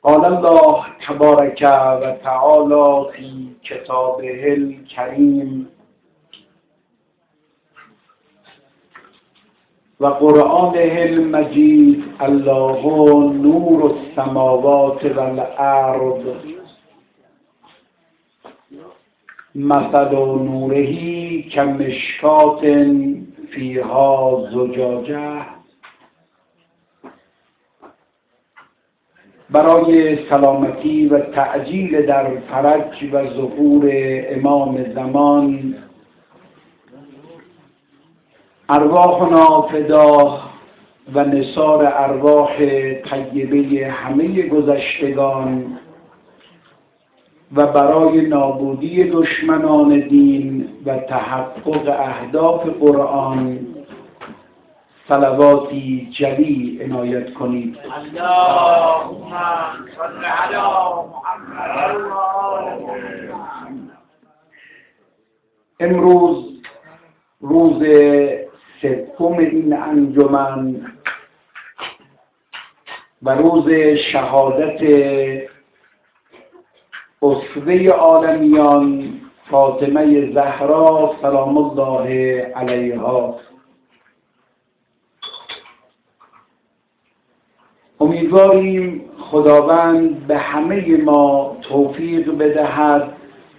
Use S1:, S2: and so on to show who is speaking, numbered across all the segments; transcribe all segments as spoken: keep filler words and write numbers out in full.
S1: قال الله تبارک و تعالی فی کتابه الکریم و قرآنه المجید الله نور السماوات والارض مثل نوره کمشکاة فیها زجاجه. برای سلامتی و تعجیل در فرج و ظهور امام زمان ارواحنا فدا و نثار ارواح طیبه همه گذشتگان و برای نابودی دشمنان دین و تحقق اهداف قرآن صلواتی جلی عنایت کنید.
S2: اللهم صل علی محمد.
S1: امروز روز سوم این انجمن و روز شهادت اسوه عالمیان فاطمه زهرا سلام الله علیها. امیدواریم خداوند به همه ما توفیق بدهد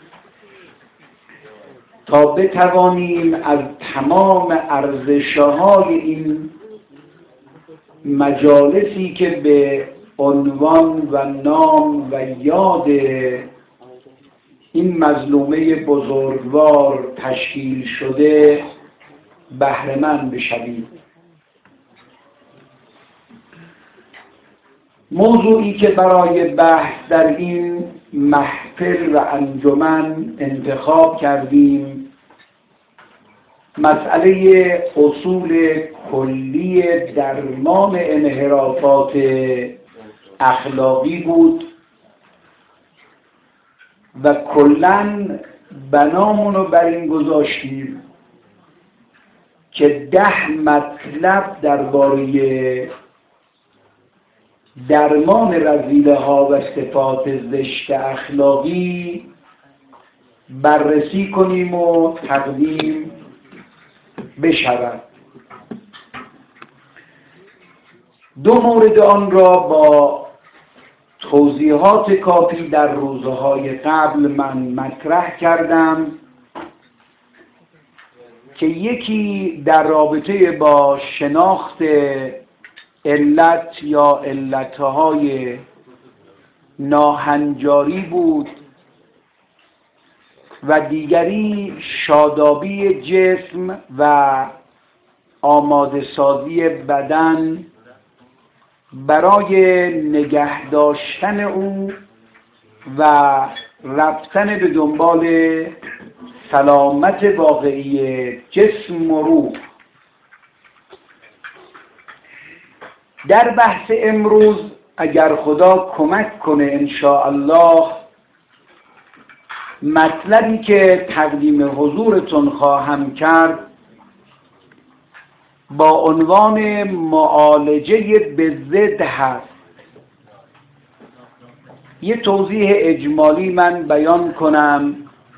S1: تا بتوانیم از تمام ارزش‌های این مجالسی که به عنوان و نام و یاد این مظلومه بزرگوار تشکیل شده بهره‌مند بشویم. موضوعی که برای بحث در این محفل و انجمن انتخاب کردیم مسئله اصول کلی درمان انحرافات اخلاقی بود و کلاً بنامون رو بر این گذاشتیم که ده مطلب درباره درمان رذیله ها و صفات زشت اخلاقی بررسی کنیم و تقدیم بشود. دو مورد آن را با توضیحات کافی در روزهای قبل من مطرح کردم که یکی در رابطه با شناخت علت یا علتهای ناهنجاری بود و دیگری شادابی جسم و آماده سازی بدن برای نگه داشتن او و رفتن به دنبال سلامت واقعی جسم و روح. در بحث امروز اگر خدا کمک کنه انشاءالله مطلبی که تقدیم حضورتون خواهم کرد با عنوان معالجه به ضد هست. یه توضیح اجمالی من بیان کنم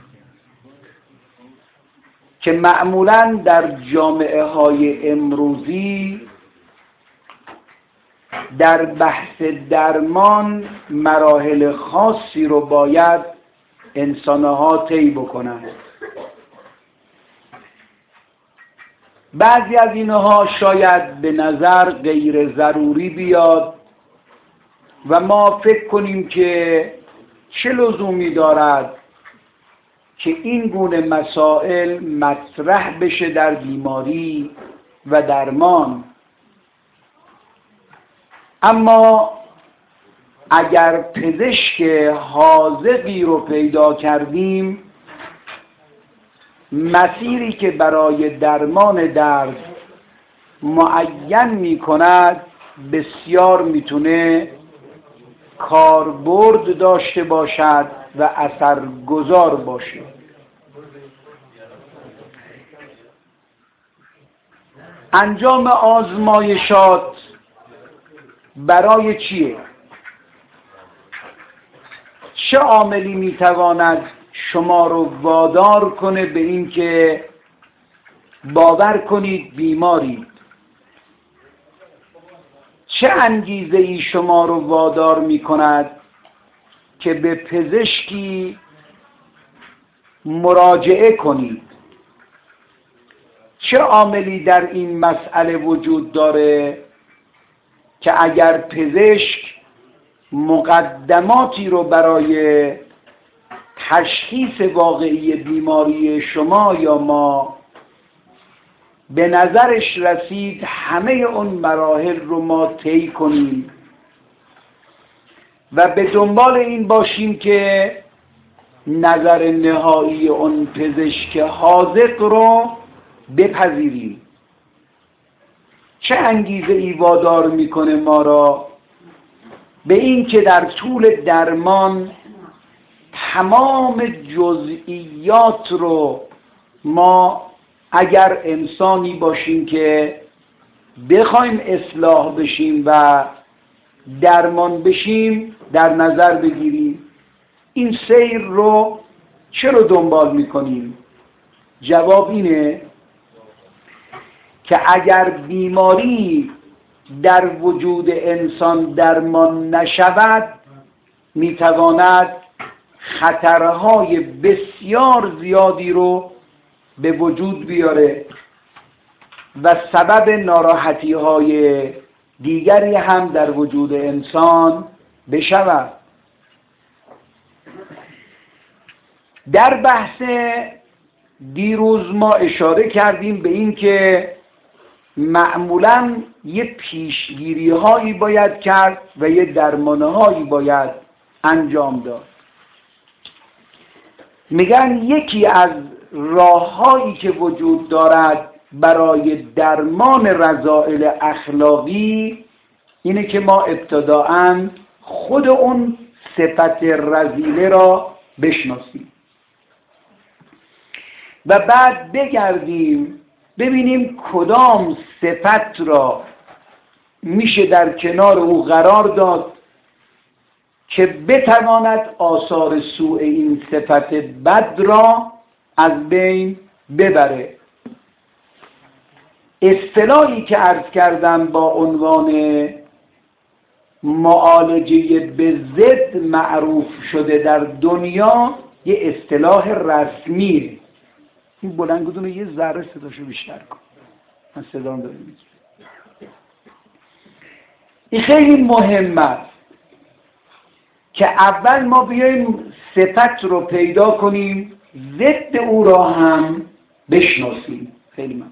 S1: که معمولاً در جامعه های امروزی در بحث درمان مراحل خاصی رو باید انسانها طی بکنند. بعضی از اینها شاید به نظر غیر ضروری بیاد و ما فکر کنیم که چه لزومی دارد که این گونه مسائل مطرح بشه در بیماری و درمان. اما اگر پزشک حاذقی رو پیدا کردیم مسیری که برای درمان درد معین می کند بسیار میتونه کاربرد داشته باشد و اثرگذار باشه. انجام آزمایشات برای چیه؟ چه عاملی میتواند شما رو وادار کنه به این که باور کنید بیمارید؟ چه انگیزه ای شما رو وادار میکند که به پزشکی مراجعه کنید؟ چه عاملی در این مسئله وجود داره که اگر پزشک مقدماتی رو برای تشخیص واقعی بیماری شما یا ما به نظرش رسید، همه اون مراحل رو ما طی کنیم و به دنبال این باشیم که نظر نهایی اون پزشک حاذق رو بپذیریم؟ چه انگیزه ای وادار میکنه ما را به این که در طول درمان تمام جزئیات رو ما اگر انسانی باشیم که بخوایم اصلاح بشیم و درمان بشیم در نظر بگیریم؟ این سیر رو چرا دنبال میکنیم؟ جواب اینه که اگر بیماری در وجود انسان درمان نشود میتواند خطرهای بسیار زیادی رو به وجود بیاره و سبب ناراحتی های دیگری هم در وجود انسان بشود. در بحث دیروز ما اشاره کردیم به این که معمولاً یه پیشگیری هایی باید کرد و یه درمان هایی باید انجام داد. میگن یکی از راه هایی که وجود دارد برای درمان رذائل اخلاقی اینه که ما ابتداءً خود اون صفت رذیله را بشناسیم و بعد بگردیم ببینیم کدام صفت را میشه در کنار او قرار داد که بتواند آثار سوء این صفت بد را از بین ببره. اصطلاحی که عرض کردم با عنوان معالجه به ضد معروف شده در دنیا یه اصطلاح رسمی. این بلندگودون رو یه ذره صداشو بیشتر کن، من صدام داره میگه. این خیلی مهم است که اول ما بیایم صفت رو پیدا کنیم، ضد او را هم بشناسیم. خیلی مهم.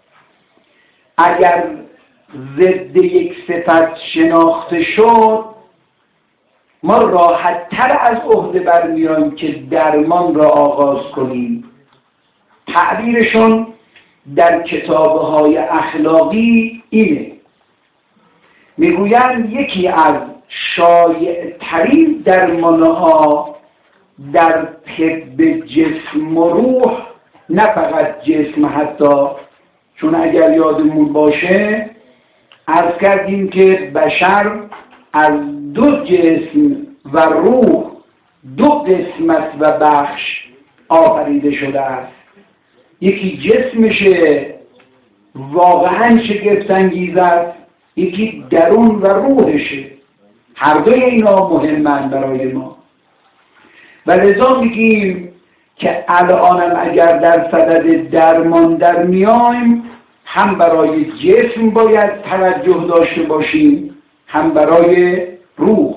S1: اگر ضد یک صفت شناخته شد ما راحت تر از عهده برمیایم که درمان را آغاز کنیم. تعبیرشون در کتاب‌های اخلاقی اینه، میگویند یکی از شایع‌ترین درمانها در طب جسم و روح، نه فقط جسم، حتی چون اگر یادمون باشه عرض کردیم که بشر از دو جسم و روح، دو قسمت و بخش آفریده شده است. یکی جسمشه واقعا شگفت‌انگیز است، یکی درون و روحشه. هر دوی اینا مهمن برای ما و لذا میگیم که الانم اگر در صدد درمان در میایم هم برای جسم باید توجه داشته باشیم هم برای روح.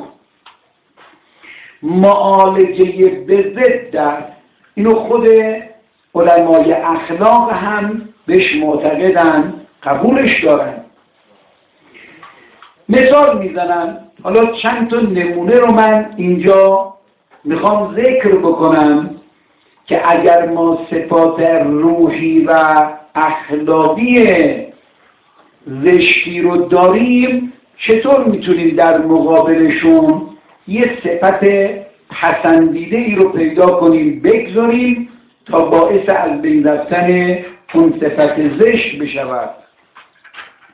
S1: معالجه به ضد است. اینو خود علمای اخلاق هم بهش معتقدن، قبولش دارن. مثال میزنن، حالا چند تا نمونه رو من اینجا میخوام ذکر بکنم که اگر ما صفات روحی و اخلاقی زشتی رو داریم چطور میتونیم در مقابلشون یه صفت پسندیده ای رو پیدا کنیم بگذاریم تا باعث از بین رفتن اون صفت زشت بشود.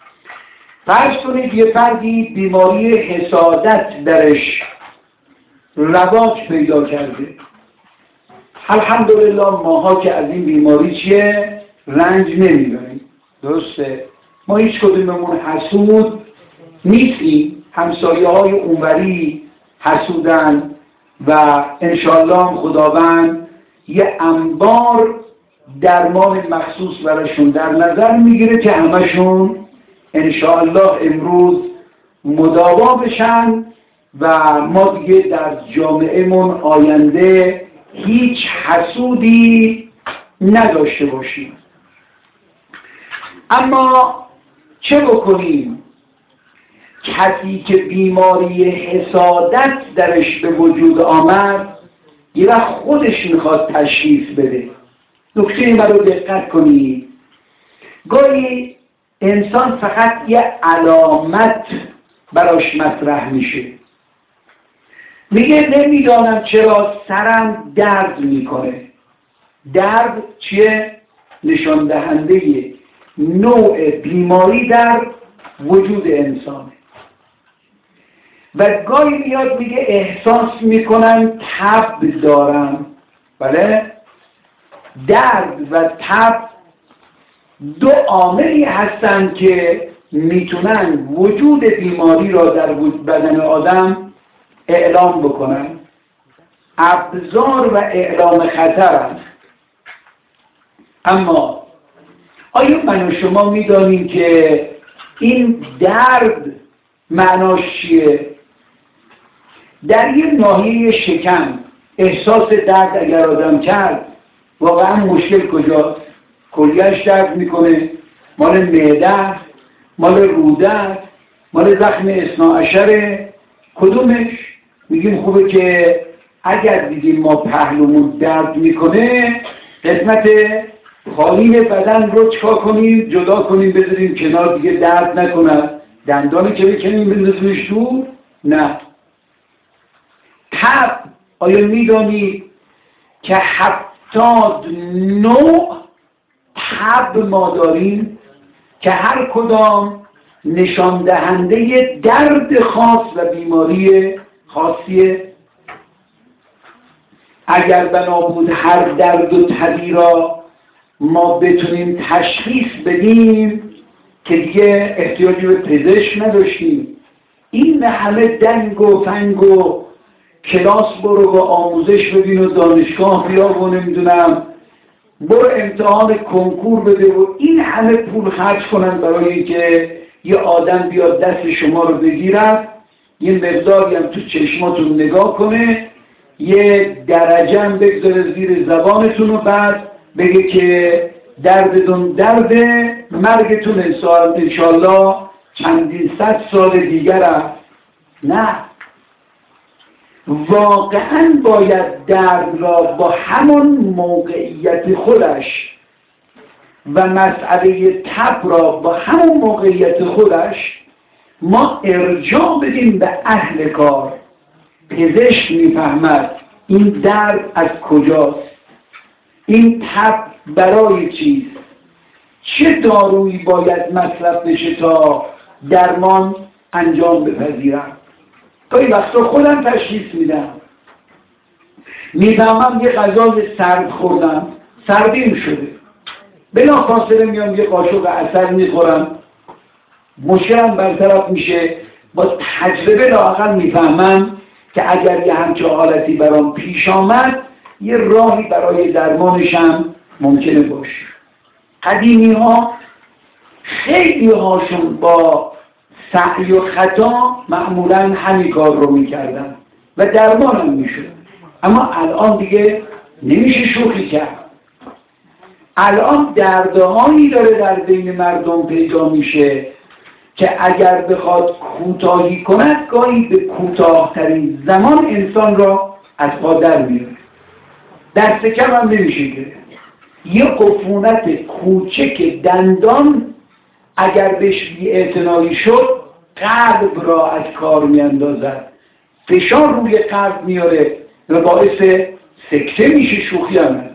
S1: فرض کنید یه فردی بیماری حسادت درش رواج پیدا کرده. الحمدلله ماها که از این بیماری چیه؟ رنج نمیبریم. درسته؟ ما هیچ کدوممون حسود نیستیم. همسایه های اونوری حسودن و انشالله خداوند یه انبار درمان مخصوص براشون در نظر میگیره که همشون انشالله امروز مداوا بشن و ما دیگه در جامعهمون آینده هیچ حسودی نداشته باشیم. اما چه بکنیم؟ کسی که بیماری حسادت درش به وجود آمد یه وقت خودش میخواد تشخیص بده. نکته این رو دقت کنید. گاهی انسان فقط یه علامت براش مطرح میشه. میگه نمیدانم چرا سرم درد میکنه. درد چیه؟ نشان دهنده نوع بیماری در وجود انسانه. و گاهی میاد میگه احساس میکنم تب دارم. بله؟ درد و تب دو عاملی هستند که میتونن وجود بیماری را در بدن آدم اعلام بکنن. ابزار و اعلام خطرند. اما آیا من و شما میدانیم که این درد معناش چیه؟ در یه ناحیه شکم احساس درد اگر آدم کرد واقعا مشکل کجاست؟ کلیه‌اش درد میکنه؟ مال معده، مال روده، مال زخم اثنا عشره؟ کدومش؟ میگیم خوبه که اگر دیدیم ما پهلومون درد میکنه قسمت خالی بدن رو چکا کنیم، جدا کنیم، بذاریم کنار، دیگه درد نکنه. دندانی که بکنیم بندازیمش دور؟ نه. تب، آیا میدانی که هفتاد نوع تب ما داریم که هر کدام نشان دهنده درد خاص و بیماری خاصیه؟ اگر بنا بود هر درد و تبی را ما بتونیم تشخیص بدیم که دیگه احتیاجی به پزشک نداشتیم. این همه دنگ و فنگ و کلاس برو و آموزش ببین و دانشگاه بیا و نمیدونم برو امتحان کنکور بده و این همه پول خرج کنن برای اینکه یه آدم بیاد دست شما رو بگیرد، یه مقداری هم تو چشماتون نگاه کنه، یه درجه هم بگذاره زیر زبانتون و بعد بگه که دردتون درده، مرگتون انشالله چندین صد سال دیگر است. نه، واقعا باید درد را با همون موقعیت خودش و مسئله تب را با همون موقعیت خودش ما ارجاع بدیم به اهل کار. پزشک میفهمد این درد از کجاست، این تب برای چیست، چه دارویی باید مصرف بشه تا درمان انجام بپذیرم. گاهی وقتا خودم تشخیص میدم، میفهمم یه غذای سرد خوردم، سردیم شده، بلافاصله میام یه قاشق عسل میخورم، مشکلم برطرف میشه. با تجربه لااقل میفهمم که اگر یه همچه حالتی برام پیش آمد یه راهی برای درمانشم ممکنه باشه. قدیمی ها خیلی هاشون با سعی و خطا معمولا همین کار رو میکردن و درمان هم میشد. اما الان دیگه نمیشه شوخی کرد. الان دردهایی داره در بین مردم پیدا میشه که اگر بخواد کوتاهی کند گاهی به کوتاهترین زمان انسان را از پا در میاره. دست کم هم نمیشه گرفت. یه عفونت کوچک دندان اگر بهش بی‌اعتنایی شد قلب را از کار میاندازد، فشار روی قلب میاره و باعث سکته میشه. شوخی هم نداره.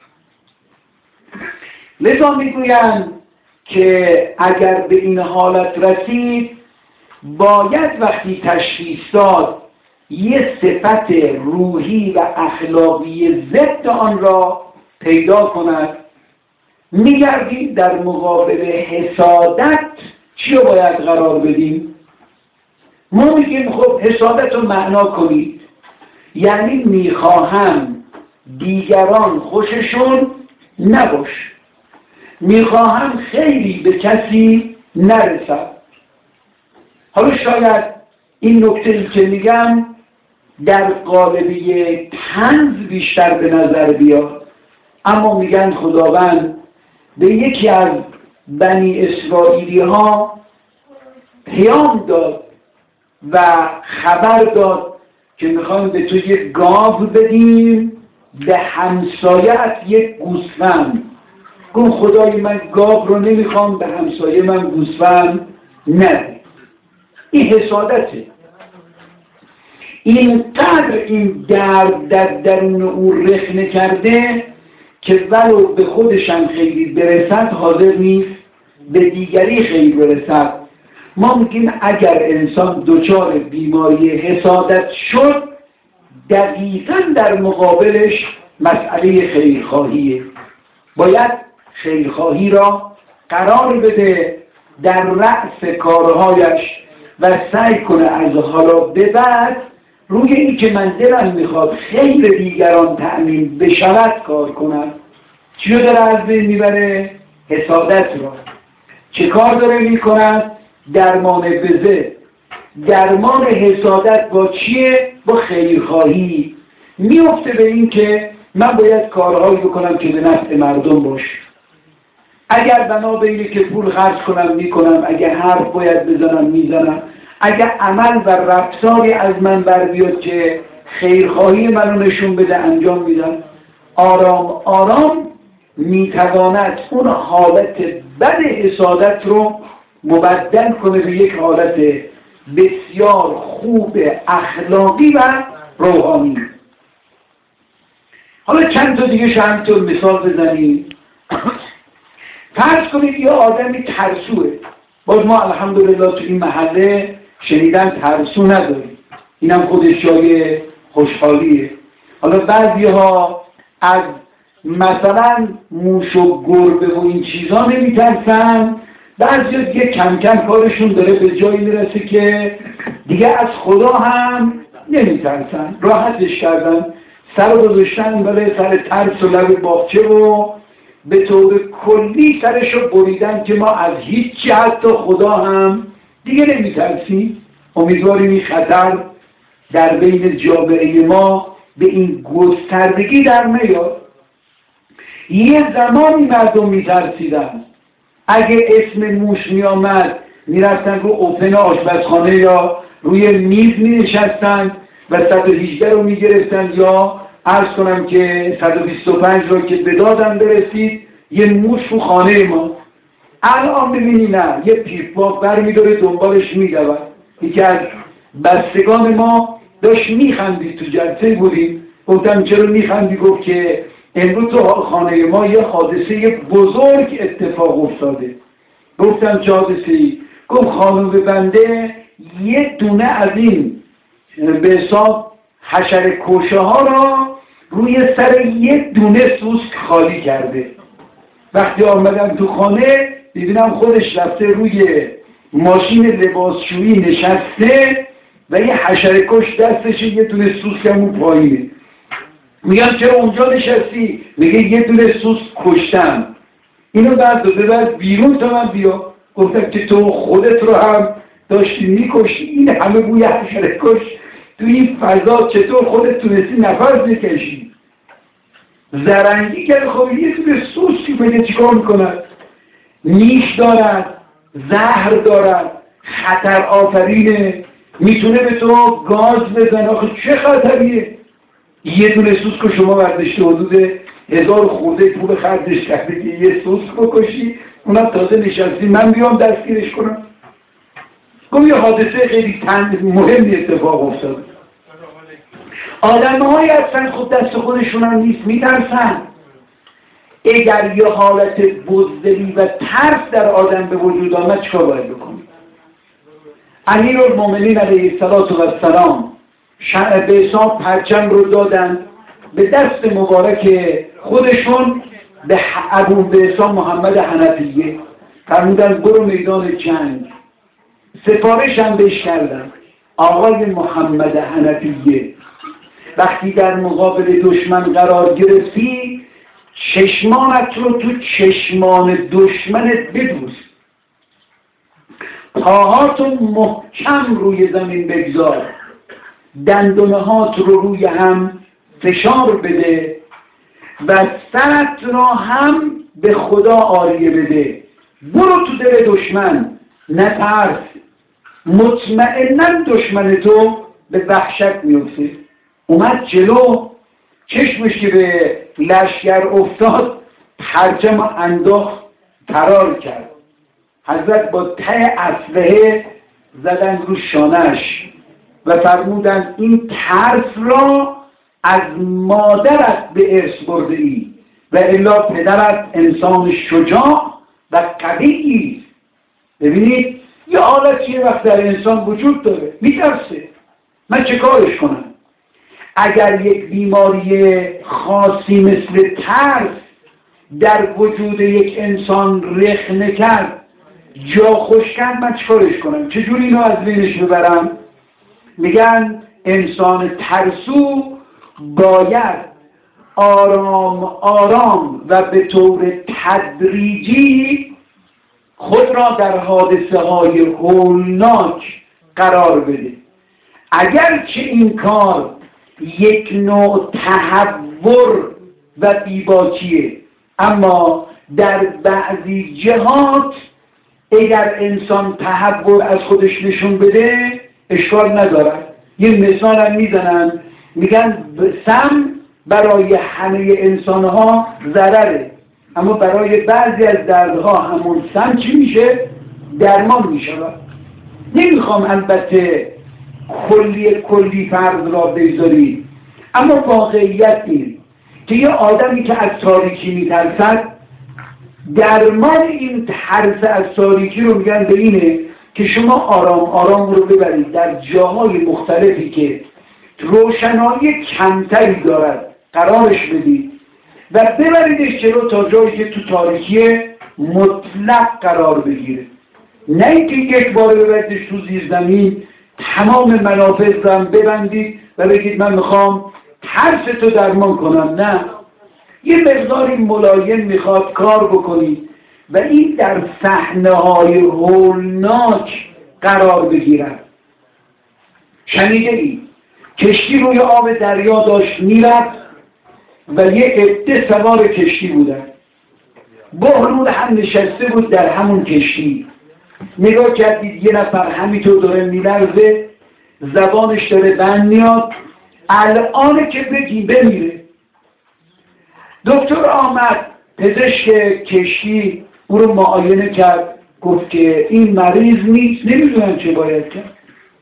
S1: لذا میگویند که اگر به این حالت رسید باید وقتی تشخیص داد یه صفت روحی و اخلاقی ضد آن را پیدا کند. میگردیم در مقابل حسادت چی رو باید قرار بدیم؟ ما میگیم خب حسادت رو معنا کنید، یعنی میخواهم دیگران خوششون نباش، میخواهم خیلی به کسی نرسد. حالا شاید این نکته‌ای که میگم در قالب یک طنز بیشتر به نظر بیاد، اما میگن خداوند به یکی از بنی اسرائیلی ها پیام داد و خبر داد که میخوایم به تو یک گاو بدیم، به همسایه‌ات یک گوسفند. گفت خدای من گاو رو نمیخوام، به همسایه من گوسفند نده. این حسادته. اینقدر این درد در درون او رخنه کرده که ولو به خودشم خیلی برسد حاضر نیست به دیگری خیلی برسد. ما میگیم اگر انسان دچار بیماری حسادت شد، دقیقاً در مقابلش مسئله خیرخواهیه. باید خیرخواهی را قرار بده در رأس کارهایش و سعی کنه از حالا به بعد روی این که من دلم میخواد خیر دیگران تأمین بشود کار کنم. چی رو داره از بین میبره؟ حسادت را. چه کار داره میکند؟ درمان بزه. درمان حسادت با چیه؟ با خیرخواهی. میفته به این که من باید کارهایی بکنم که به نفع مردم باشه. اگر بنا به اینه که پول خرج کنم میکنم، اگر حرف باید بزنم میزنم، اگر عمل و رفتاری از من بر بیاد که خیرخواهی منو نشون بده انجام میدم. آرام آرام میتواند اون حالت بد حسادت رو مبدل کنه به یک حالت بسیار خوب اخلاقی و روحانی. حالا چند تا دیگه همینطور مثال بزنیم. فرض کنید یه آدمی ترسوه. باز ما الحمدلله تو این محله شنیدن ترسو نداریم، اینم خودش جای خوشحالیه. حالا بعضی ها از مثلا موش و گربه و این چیزا نمیترسن، بعضی ها دیگه کم کم کارشون داره به جایی میرسه که دیگه از خدا هم نمیترسن، راحتش کردن، سر رو گذاشتن ولی سر ترس و لب باغچه و به طور کلی سرش رو بریدن که ما از هیچی حتی خدا هم دیگه نمیترسیم. امیدواریم این خطر در بین جامعه ما به این گستردگی در نیاد. یه زمانی مردم میترسیدن، اگه اسم موش میامد میرفتن رو اوپن آشپزخانه یا روی میز مینشستن و صد و هجده رو میگرفتن، یا عرض کنم که صد و بیست و پنج رو که به دادم برسید یه موش رو خانه ما. الان ببینی نه، یه پیپاک برمیداره دنبالش میدود. یکی از بستگان ما داشت میخندید، تو جلسه بودیم، گفتم چرا میخندی؟ گفت که امروز تو خانه ما یه حادثه بزرگ اتفاق افتاده. گفتم چه حادثه‌ای؟ گفت خانم بنده یه دونه از این به حساب حشره کشه ها را روی سر یه دونه سوسک خالی کرده. وقتی آمدم تو خانه دیدم خودش رفته روی ماشین لباسشویی نشسته و یه حشره کش دستش، یه دونه سوسک همون پایینه. میگم چرا اونجا نشستی؟ میگه یه دونه سوسک کشتم، اینو بعد دو ببر بیرون تا من بیا. گفتم که تو خودت رو هم داشتی میکشی، این همه بوی حشره کش تو این فضا، چطور خودت تونستی نفس بکشی؟ زرنگی کرد. خب یه دونه سوسکی بگه چیکار میکند؟ نیش دارد، زهر دارد، خطر آفرینه، میتونه به تو گاز بزنه. آخه چه خطریه؟ یه دونه سوسک رو شما برداشته حدود هزار خورده پول خرجش کرده که یه سوسک بکشی، اونم تازه نشستی من بیام دستگیرش کنم. گفت یه حادثه خیلی تند مهمی اتفاق افتاد. آدم های هستن خود دست خودشون هم نیست، میترسن. اگر یه حالت بزدلی و ترس در آدم به وجود آمد چکار باید بکنیم؟ امیرالمومنین علیه السلام به حساب پرچم رو دادن به دست مبارک خودشون به ابو به حساب محمد حنفیه، فرمودن برو میدان جنگ. سفارش هم بهش کردن آقای محمد حنفیه، وقتی در مقابل دشمن قرار گرفتی چشمانت رو تو چشمان دشمنت بدوز، پاهاتو محکم روی زمین بگذار، دندونهات رو روی هم فشار بده و سرت را هم به خدا عاریه بده. برو تو دل دشمن، نترس، مطمئناً دشمن تو به وحشت میفته. اومد جلو، چشمش که به لشکر افتاد پرچم انداخت فرار کرد. حضرت با ته اسلحه زدن رو شانش و فرمودند این ترس را از مادرت به ارث برده ای و الا پدرت انسان شجاع و قوی است. ببینید یه حالت یه وقت در انسان وجود داره، میترسه، من چه کارش کنم؟ اگر یک بیماری خاصی مثل ترس در وجود یک انسان رخنه کرد، جا خوش کرد، من چیکارش کنم؟ چجوری اینو از بینش ببرم؟ میگن انسان ترسو باید آرام آرام و به طور تدریجی خود را در حادثه های هولناک قرار بده. اگرچه این کار یک نوع تحور و بیباکیه، اما در بعضی جهات اگر انسان تحور از خودش نشون بده اشکال ندارد. یه مثال هم میزنن، میگن سم برای همه انسانها ضرره، اما برای بعضی از دردها همون سم چی میشه؟ درمان میشود. نمیخوام البته کلی کلی فرض را بذاری، اما واقعیت این که یه آدمی که از تاریکی میترسد، درمان این ترس از تاریکی رو میگن به اینه که شما آرام آرام رو ببرید در جاهای مختلفی که روشنایی کمتری دارد قرارش بدید و ببریدش جلو تا جایی که تو تاریکی مطلق قرار بگیره. نه اینکه یک بار ببریدش تو زیر زمین، تمام منافذ رو ببندید و بگید من میخوام ترس تو درمان کنم. نه، یه مقداری ملایم میخواد کار بکنید و این در صحنه‌های هولناک قرار بگیرد. شنیده ای کشتی روی آب دریا داشت میرفت و یه عده سوار کشتی بودن. بهلول هم نشسته بود در همون کشتی. نگاه کردید یه نفر همینطور داره میلرزه، زبانش داره بند میاد، الان که بگی بمیره. دکتر آمد، پزشک کشتی او رو معاینه کرد، گفت که این مریض نیست، نمیدونم چه باید کرد.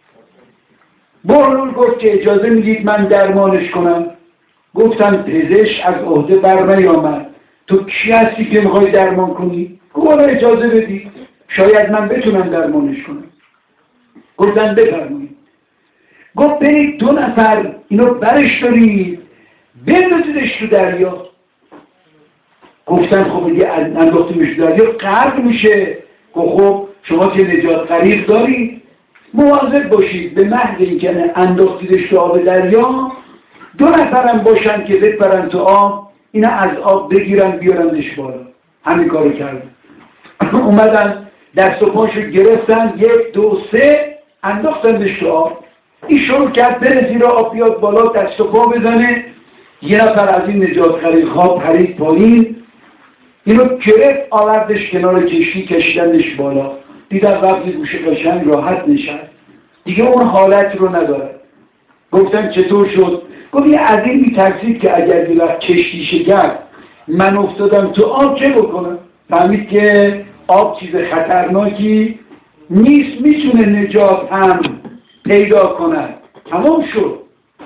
S1: بهلول گفت که اجازه میدید من درمانش کنم. گفتم پزشک از عهده بر نیامد، تو کی هستی که میخوای درمان کنی؟ گفت اجازه بدید، شاید من بتونم درمانش کنم. گفتم بفرمایید. گفت برید دو نفر اینو برش دارید بندازیدش تو دریا. گفتن خب دیگه انداختیمش تو دریا غرق میشه. گفت خب شما که نجات غریق دارید مواظب باشید، به محض اینکه انداختیدش تو آب دریا دو نفرم باشن که بپرن تو آب، اینا از آب بگیرن بیارنش بالا. همین کارو کردن. اومدن دست و پاشو گرفتن، یک دو سه انداختنش تو آب. این شروع کرد بره زیر آب بیاد بالا دست و پا بزنه. یه نفر از این نجات غریق‌ها پرید پایین، اینو گرفت آوردش کنار کشتی، کشیدنش بالا. دیدن وقتی گوشه قشنگ راحت نشد، دیگه اون حالت رو نداره. گفتن چطور شد؟ گفت یه از این میترسید که اگر یه وقت کشتی شکست من افتادم تو آب چه بکنم؟ فهمید که آب چیز خطرناکی نیست، میتونه نجات هم پیدا کند. تمام شد.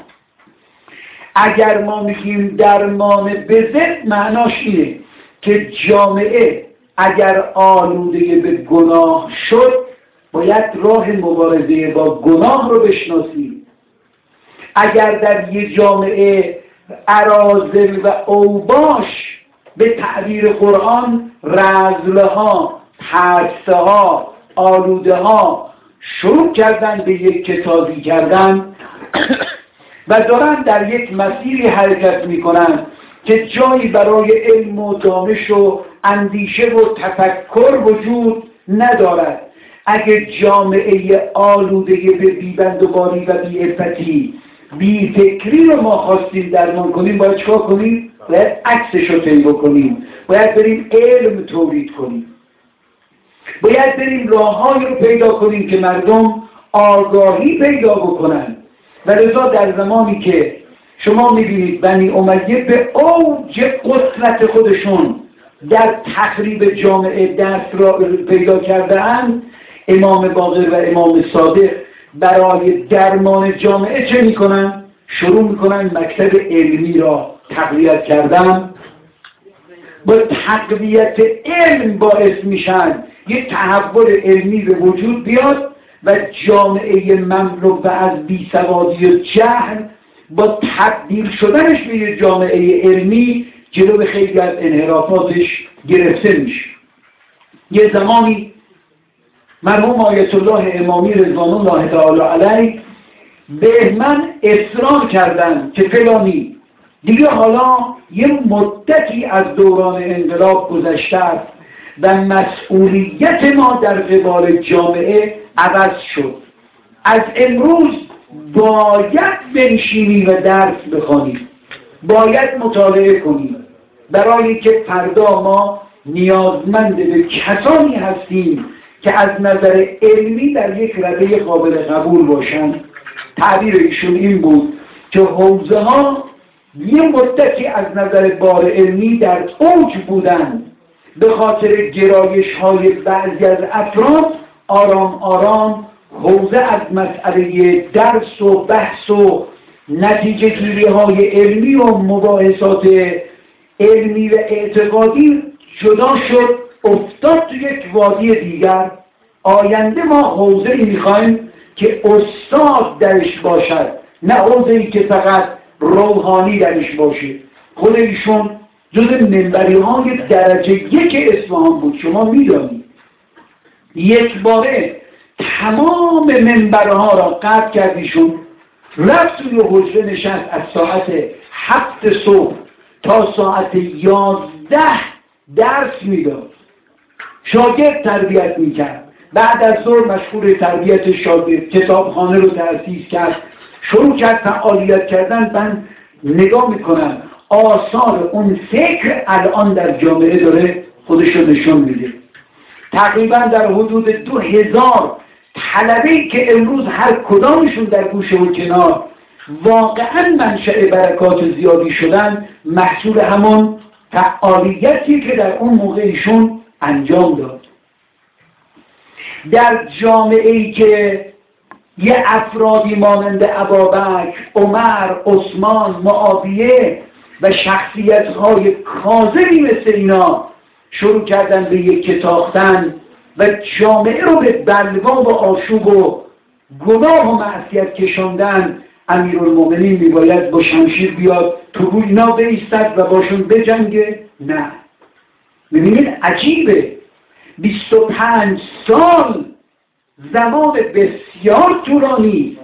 S1: اگر ما میگیم درمان بزد، معناش اینه که جامعه اگر آلوده به گناه شد باید راه مبارزه با گناه رو بشناسیم. اگر در یه جامعه اراذل و اوباش به تعبیر قرآن رذلها، پسته ها، آلوده ها شروع کردن به یک کتابی کردن و دارن در یک مسیری حرکت میکنن که جایی برای علم و دانش و اندیشه و تفکر وجود ندارد. اگه جامعه آلوده به بیبندوباری و بی‌عفتی، بی‌فکری رو ما خواستیم درمان کنیم، باید چکار کنیم؟ باید عکسش رو طی بکنیم، باید بریم علم تولید کنیم، باید بریم راههایی رو پیدا کنیم که مردم آگاهی پیدا بکنن. و لذا در زمانی که شما میبینید بنی امیه به اوج قدرت خودشون در تخریب جامعه دست را پیدا کرده‌اند، امام باقر و امام صادق برای درمان جامعه چه میکنن؟ شروع میکنن مکتب علمی را تقویت کردن. با تقویت علم باعث میشن یک تحول علمی به وجود بیاد و جامعه مملو و از بیسوادی و جهل با تبدیل شدنش به یک جامعه علمی جلو خیلی از انحرافاتش گرفته میشه. یه زمانی مرحوم آیت الله امامی رضوان الله تعالی علیه به من اصرار کردن که فلانی دیگه حالا یه مدتی از دوران انقلاب گذشته است و مسئولیت ما در قبال جامعه عوض شد. از امروز باید بنشینیم و درس بخوانیم، باید مطالعه کنیم، برای که فردا ما نیازمند به کسانی هستیم که از نظر علمی در یک رده قابل قبول باشند. تعبیر ایشون این بود که حوزه ها یه مدتی از نظر بار علمی در اوج بودند، به خاطر گرایش های بعضی از افراد آرام آرام حوزه از مسئله درس و بحث و نتیجه گیری های علمی و مباحثات علمی و اعتقادی جدا شد، افتاد تو یک وادی دیگر. آینده ما حوزه‌ای میخوایم که استاد درش باشد، نه حوزه‌ای که فقط روحانی درش باشه. خود ایشون جز منبری های درجه یک اصفهان بود. شما میدانید یک باره تمام منبرها را قطع کرد، ایشون رفت توی حجره نشست، از ساعت هفت صبح تا ساعت یازده درس میداد، شاگرد تربیت میکرد. بعد از ظهر مشغول تربیت شاگرد، کتابخانه رو تأسیس کرد، شروع کرد فعالیت کردن. من نگاه میکنم آثار اون فکر الان در جامعه داره خودش رو نشون میده. تقریبا در حدود دو هزار طلبه‌ای که امروز هر کدامشون در گوشه و کنار واقعا منشأ برکات زیادی شدن، محصول همون فعالیتی که در اون موقعشون انجام داد. در جامعه‌ای که یه افرادی مانند ابابکر، عمر، عثمان، معاویه و شخصیت‌های کاذبی مثل اینا شروع کردن به یک تاختن و جامعه رو به بلوا و آشوب و گناه و معصیت کشاندن، امیرالمومنین میباید با شمشیر بیاد تو روی اینا بایستد و باشون بجنگه؟ نه. ببینید عجیبه، بیست و پنج سال زمان بسیار طولانی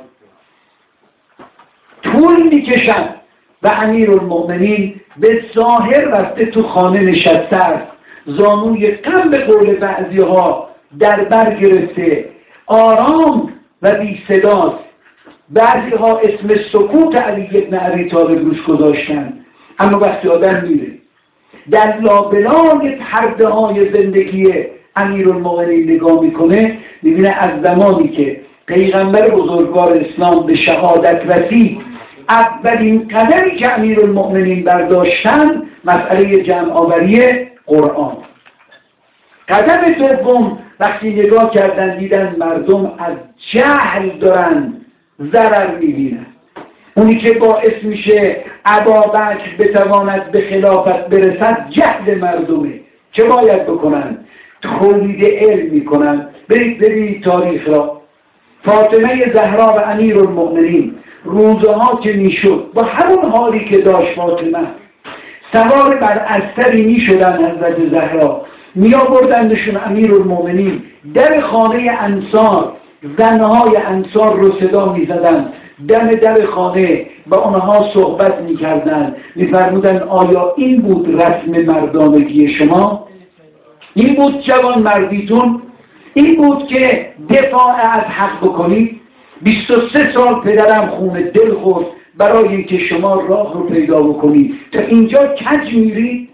S1: طول میکشد و امیرالمومنین به ظاهر رفته تو خانه نشسته است، زانوی غم به قول بعضی ها در بر گرفته، آرام و بی صداست. بعضی ها اسم سکوت علی ابن ابی طالب روش گذاشتن. اما وقتی آدم میره در لابلای پرده های زندگی امیرالمومنین نگاه میکنه، میبینه از زمانی که پیغمبر بزرگوار اسلام به شهادت رسید، اولین قدمی که امیرالمومنین برداشتن مسئله جمع آوری قرآن. قدم دوم وقتی نگاه کردن دیدن مردم از جهل دارن ضرر میبینن، اونی که باعث میشه ابابکر بتواند به خلافت برسد جهل مردمه. چه باید بکنن؟ تولید علم میکنن. برید ببینید تاریخ را. فاطمه زهرا و امیرالمومنین روزها که میشد با همون حالی که داشت فاطمه سوار بر استری میشدن حضرت زهرا، می آوردندشون امیرالمومنین در خانه انصار، زنهای انصار رو صدا می زدن دم در خانه و اونها صحبت می کردن، می فرمودن آیا این بود رسم مردانگی شما؟ این بود جوان مردیتون؟ این بود که دفاع از حق بکنید؟ بیست و سه سال پدرم خون دل خورد برای اینکه شما راه رو پیدا بکنید، تا اینجا کج میری؟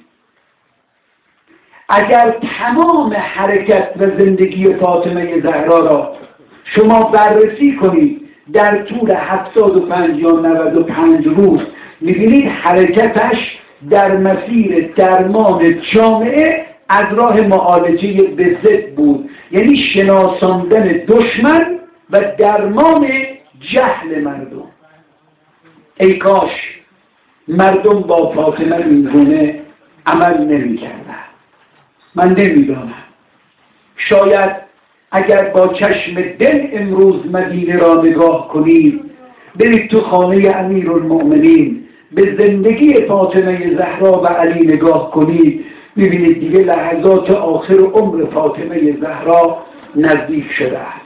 S1: اگر تمام حرکت و زندگی فاطمه زهرا را شما بررسی کنید در طول هفتاد و پنج یا نود و پنج روز، می‌بینید حرکتش در مسیر درمان جامعه از راه معالجه به ضد بود، یعنی شناساندن دشمن و درمان جهل مردم. ای کاش مردم با فاطمه اینگونه عمل نمی‌کردند. من نمیدانم، شاید اگر با چشم دل امروز مدینه را نگاه کنید، برید تو خانه امیرالمؤمنین به زندگی فاطمه زهرا و علی نگاه کنید، ببینید دیگه لحظات آخر عمر فاطمه زهرا نزدیک شده است.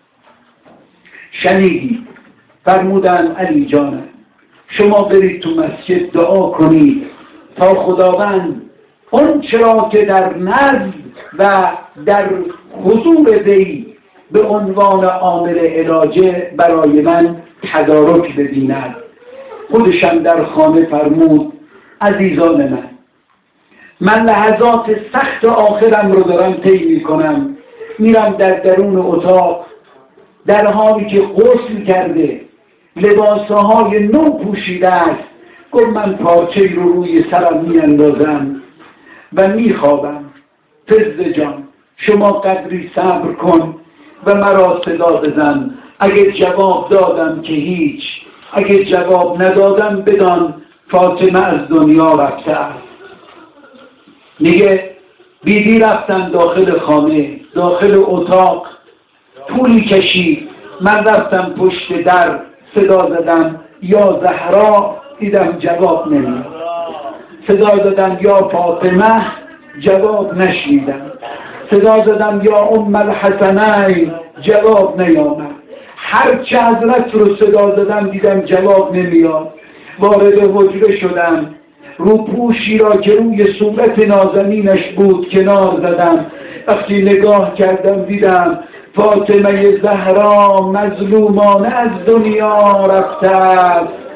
S1: شنیدی فرمودن علی جان شما برید تو مسجد دعا کنید تا خداوند اون چرا که در نزد و در حضور وی به عنوان عامل علاجه برای من تدارک ببیند. خودشم در خانه فرمود عزیزان من، من لحظات سخت آخرم رو دارم طی میکنم، میرم در درون اتاق در حالی که غسل کرده لباسهای نو پوشیده است، گفت من پارچه رو روی سرم میاندازم و میخوابم. فضل جان شما قدری صبر کن و مرا صدا بزن، اگه جواب دادم که هیچ، اگه جواب ندادم بدان فاطمه از دنیا رفته است. میگه بیبی رفتن داخل خانه، داخل اتاق، طولی کشید، من رفتم پشت در صدا زدم یا زهرا، دیدم جواب نمیاد، صدا زدم یا فاطمه، جواب نشنیدم، صدا زدم یا ام الحسنین، جواب نیامد. هر چه حضرت رو صدا زدم دیدم جواب نمیاد. وارد حجره شدم، روپوشی را که روی صورت نازنینش بود کنار زدم، وقتی نگاه کردم دیدم فاطمه زهرا مظلومانه از دنیا رفته است.